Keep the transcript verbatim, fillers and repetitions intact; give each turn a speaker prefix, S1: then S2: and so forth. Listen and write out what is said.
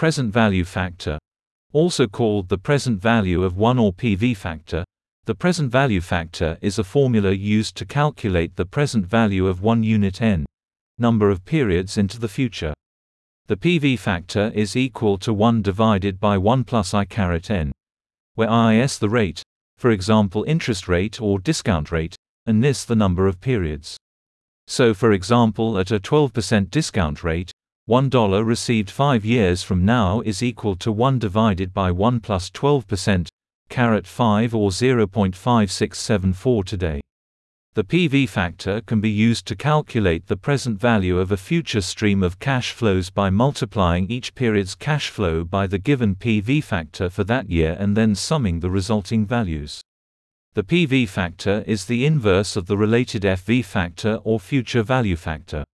S1: present value factor, also called the present value of one or P V factor. The present value factor is a formula used to calculate the present value of one unit n, number of periods into the future. The P V factor is equal to one divided by one plus I caret n, where I is the rate, for example interest rate or discount rate, and nis the number of periods. So for example, at a twelve percent discount rate, one dollar received five years from now is equal to one divided by one plus twelve percent, caret five, or zero point five six seven four today. The P V factor can be used to calculate the present value of a future stream of cash flows by multiplying each period's cash flow by the given P V factor for that year and then summing the resulting values. The P V factor is the inverse of the related F V factor or future value factor.